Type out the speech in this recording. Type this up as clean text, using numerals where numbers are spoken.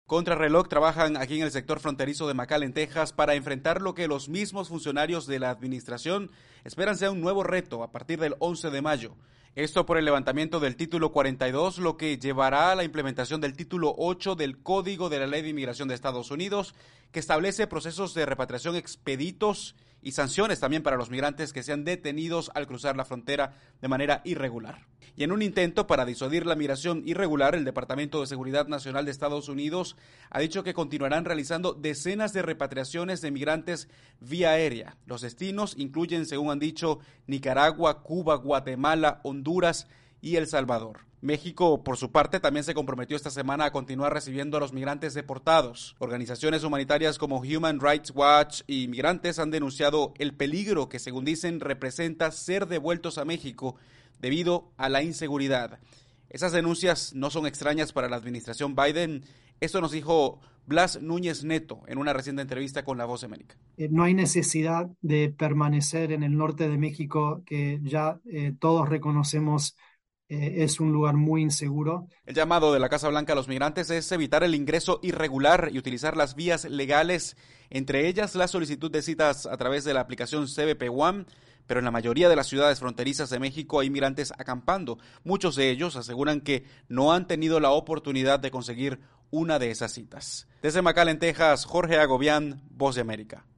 Contrarreloj trabajan aquí en el sector fronterizo de McAllen, Texas, para enfrentar lo que los mismos funcionarios de la administración esperan sea un nuevo reto a partir del 11 de mayo. Esto por el levantamiento del título 42, lo que llevará a la implementación del título 8 del Código de la Ley de Inmigración de Estados Unidos, que establece procesos de repatriación expeditos y sanciones también para los migrantes que sean detenidos al cruzar la frontera de manera irregular. Y en un intento para disuadir la migración irregular, el Departamento de Seguridad Nacional de Estados Unidos ha dicho que continuarán realizando decenas de repatriaciones de migrantes vía aérea. Los destinos incluyen, según han dicho, Nicaragua, Cuba, Guatemala, Honduras y El Salvador. México, por su parte, también se comprometió esta semana a continuar recibiendo a los migrantes deportados. Organizaciones humanitarias como Human Rights Watch y migrantes han denunciado el peligro que, según dicen, representa ser devueltos a México debido a la inseguridad. Esas denuncias no son extrañas para la administración Biden. Esto nos dijo Blas Núñez Neto en una reciente entrevista con La Voz de América. No hay necesidad de permanecer en el norte de México, que ya todos reconocemos es un lugar muy inseguro. El llamado de la Casa Blanca a los migrantes es evitar el ingreso irregular y utilizar las vías legales, entre ellas la solicitud de citas a través de la aplicación CBP One, pero en la mayoría de las ciudades fronterizas de México hay migrantes acampando. Muchos de ellos aseguran que no han tenido la oportunidad de conseguir una de esas citas. Desde McAllen, Texas, Jorge Agobián, Voz de América.